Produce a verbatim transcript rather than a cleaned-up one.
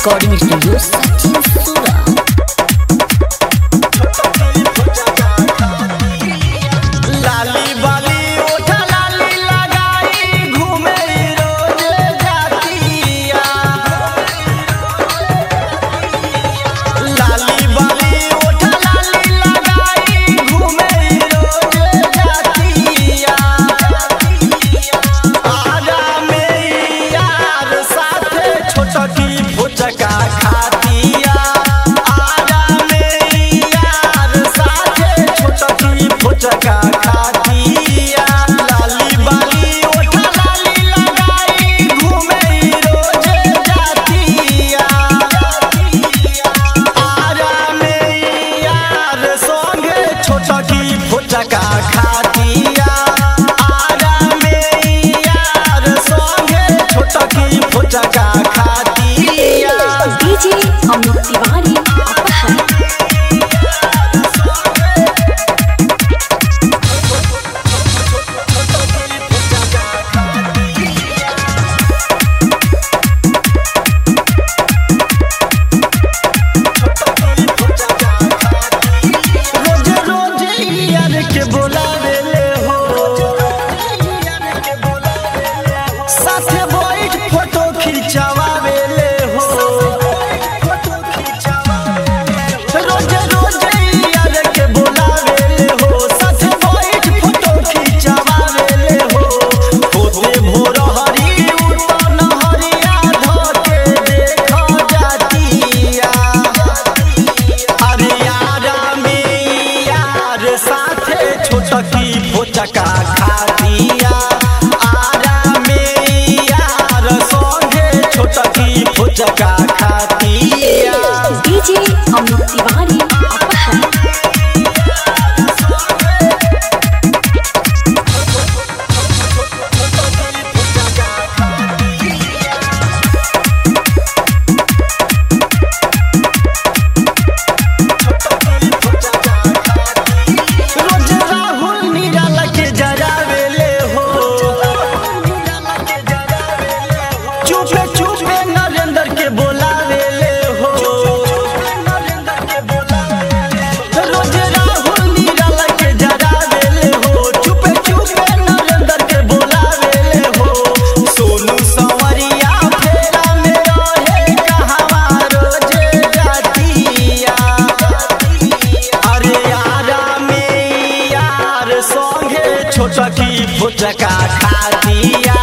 Recording Studio Sachin Sura. लाली बाली ओठा लाली लगाई घूमे रोज जातिया। लाली बाली ओठा लाली लगाई घूमे रोज जातिया। आजा में यार साथे छोटकी फुचका खातिया। आजा में यार साथे छोटकी फुचका फुचका खातिया। आरा में यार संगे छोटकी फुचका खातिया। डीजे अमित तिवारी अपहर। के बोलावेले हो साथे बैठ फोटो खिंचवावेले हो। रोज रोज यार के बोलावेले हो साथे बैठ फोटो खिंचवावेले हो। होते भोर हरी उतन हरिया धके देखा जातिया। अरे यारा में यार साथे छोटकी फुचका खातिया। आरा में यार संगे छोटकी फुचका खातिया। डीजे अमित तिवारी अपहर। रोज राहुल निराला के जरावेले हो चुपे चुपे नरेंद्र के बोलावेले हो। रोज राहुल निराला के जरावेले हो चुपे चुपे नरेंद्र के बोलावेले हो। सोनू संवरिया फेरा में रहे कहवा रोज जातिया। अरे यारा में यार संगे छोटकी फुचका खातिया।